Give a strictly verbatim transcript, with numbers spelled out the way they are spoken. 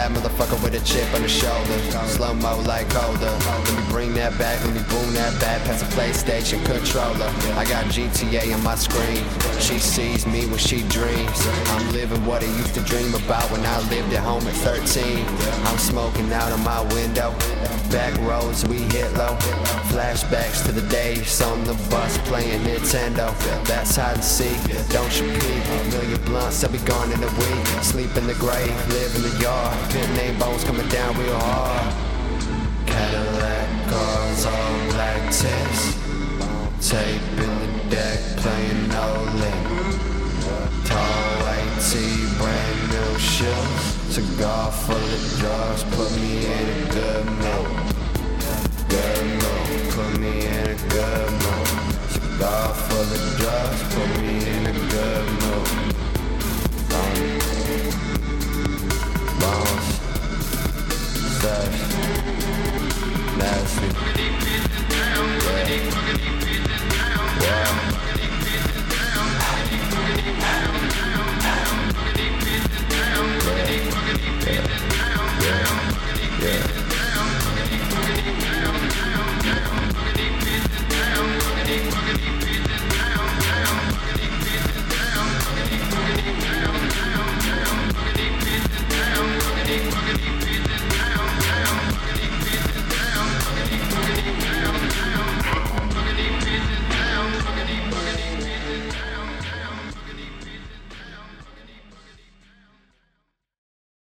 bad motherfucker with a chip on the shoulder. Slow-mo like Holder. Let me bring that back, let me boom that back past the PlayStation controller. I got G T A on my screen. She sees me when she dreams. I'm living what I used to dream about when I lived at home at thirteen. I'm smoking out of my window. Back roads we hit low. Flashbacks to the days on the bus playing Nintendo. That's hide and seek, don't you peek. Million blunts, I'll be gone in a week. Sleep in the grave, live in the yard. Pin name bones coming down real hard. Cadillac cars, all black tints. Tape in the deck, playing no limit. Tall white tee, brand new shoes. Cigar full of drugs, put me in a good mood. Good mood, put me in a good mood. Cigar full of drugs.